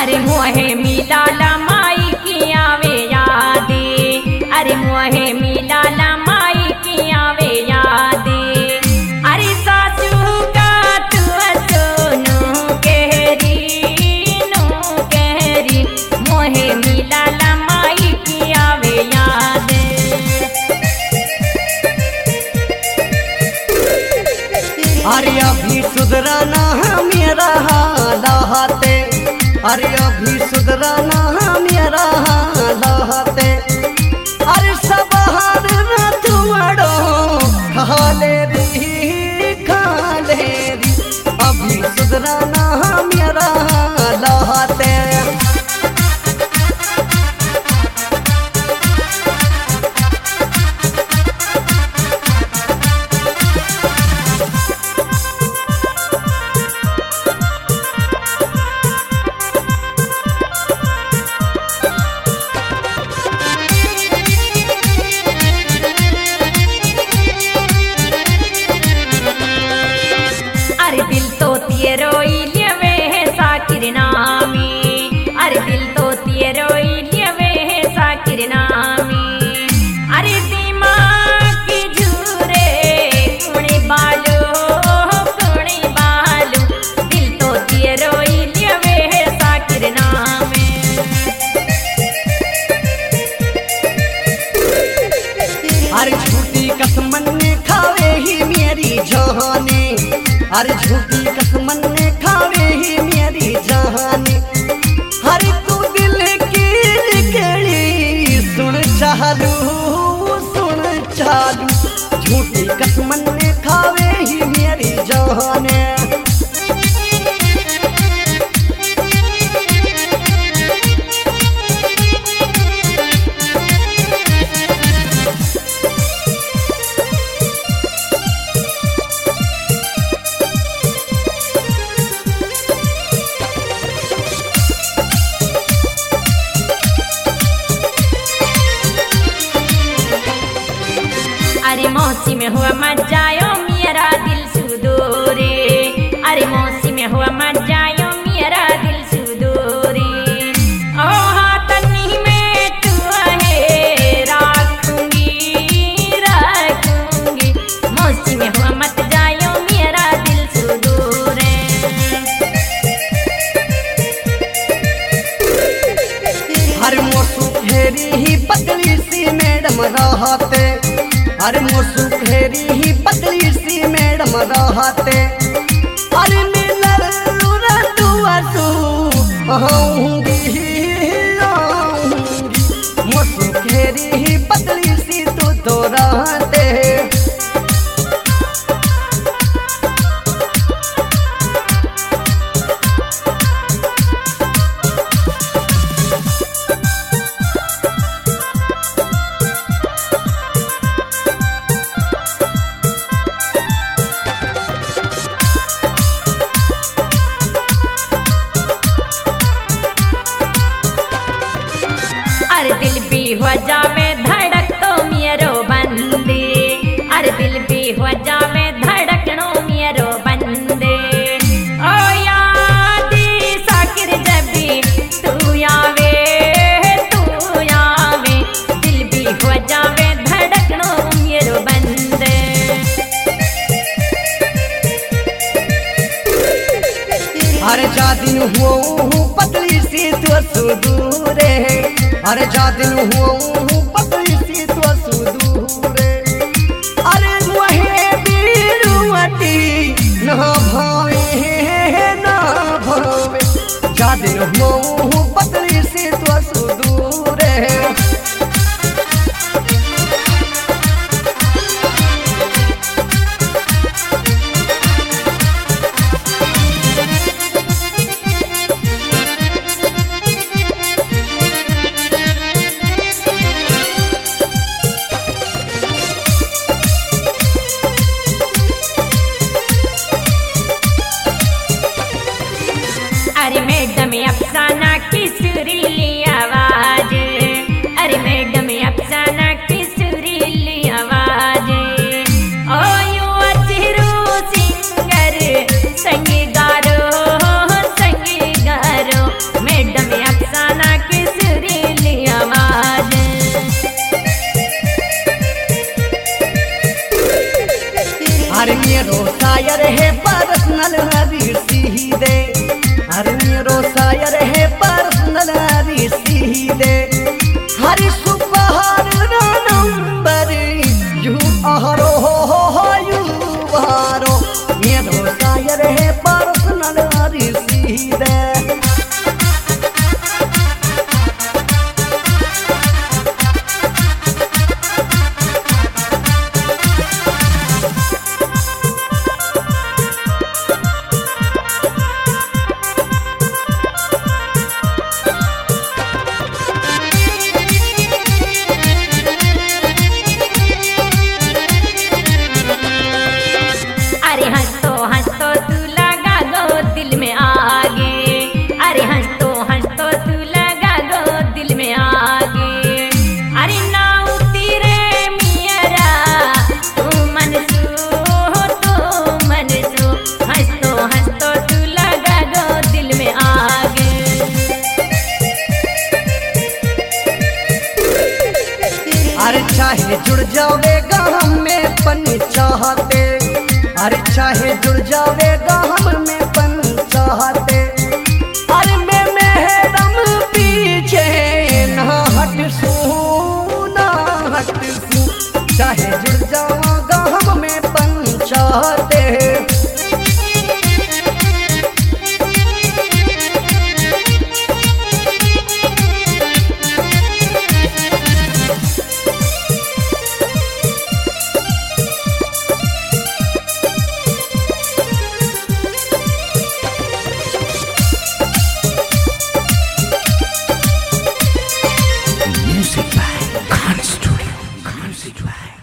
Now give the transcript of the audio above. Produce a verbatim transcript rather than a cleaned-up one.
अरे मोहे मिला ला माई की आवे यादे, अरे मोहे मिला ला माई की आवे यादे। अरे सासू का तू सोनू कहरी नो कहरी, मोहे मिला ला माई की आवे यादे। अरे अभी सुधराना मेरा हालाते, अरे अभी सुधराना मेरा हालाते। अरे सब हार तुमड़ो खाले री खाले री, अभी सुधराना मेरा हालाते। अरे दिल तो तेरोई लेवे है साकिर नामी, अरे दिल तो तेरोई लेवे है साकिर नामी। अरे दिमाग की झूरे कुणे बालो कुणे बालो, दिल तो तेरोई लेवे है साकिर नामी। अरे झूठी कसमन ने खावे ही मेरी जहानी, अरे झूठी कसमन ने खावे ही मेरी जहानी। अरे तू दिल की लिखड़ी सुन चालू सुन चालू, झूठी कसमन ने खावे ही मेरी जहानी। अरे मौसी में हुआ मत जायो मेरा दिल सुदूरे, अरे मौसी में हुआ मत जायो मेरा दिल सुदूरे। ओ हाथनी में तू है राखूंगी राखूंगी, मौसी में हुआ मत जायो मेरा दिल सुदूरे। हर मोसू घेरी ही पतली सी मैडम रहते, अरे मोसू घेरी ही पतली सी मैडम रहते। अरे मिलर तू आऊंगी आऊंगी, मोसू घेरी ही पतली सी तू तो रहते। अरे दिल भी हो जावे धड़क तो मेरो बंदे, अरे दिल भी हो जावे धड़कनो मेरो बंदे। ओ यादी साकिर जबी तू आवे तू आवे, दिल भी हो जावे धड़कनो मेरो बंदे। अरे जा दिन हुआ पतली सी तो सुदूरे, अरे जा दिन हुआ पतली सी तो सुदूरे। अरे वहे बीरुवती न भावे न भावे, जा दिन हुआ पतली सी तो सुदूरे। अरे मैडम अफसाना की सुरीली आवाज, अरे मैडम अफसाना की सुरीली आवाज। ओ यू अचरू सिंगर संगी गारो संगी गारो, मैडम धीरे। अरे हंस तो हंस तो तू लगा दो दिल में आगे, अरे हंस तो हंस तो तू लगा दो दिल में आगे। अरे ना उतरे मियरा तू मनसू तू मनसू, हंस तो हंस तो तू लगा दो दिल में आगे। अरे चाहे जुड़ जावेगा हम में पन चाहते, अरे चाहे जुड़ जावेगा हम में पन चाहते। अरे मैं मेहरम पीछे ना हट सू ना हट सू, चाहे जुड़ जावेगा हम में पन चाहते। Music by Khan Studio. Khan Studio.